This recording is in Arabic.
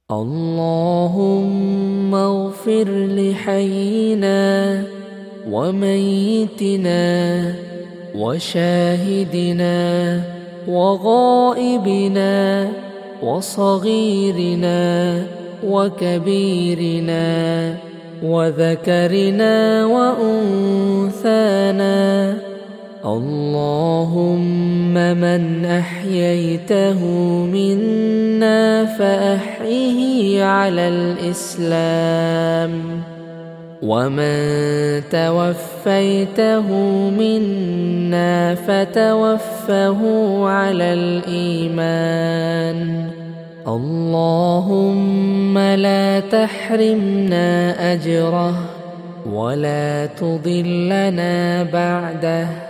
اللهم اغفر لحينا وميتنا وشاهدنا وغائبنا وصغيرنا وكبيرنا وذكرنا وأنثانا. اللهم من أحييته منا فأحيه على الإسلام، ومن توفيته منا فتوفه على الإيمان. اللهم لا تحرمنا أجره ولا تضلنا بعده.